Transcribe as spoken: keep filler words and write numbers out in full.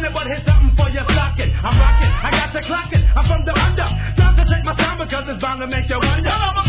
it, but here's something for your socket. I'm rocking, I got you clocking. I'm from the under. Time to check my sound because it's bound to make you wonder.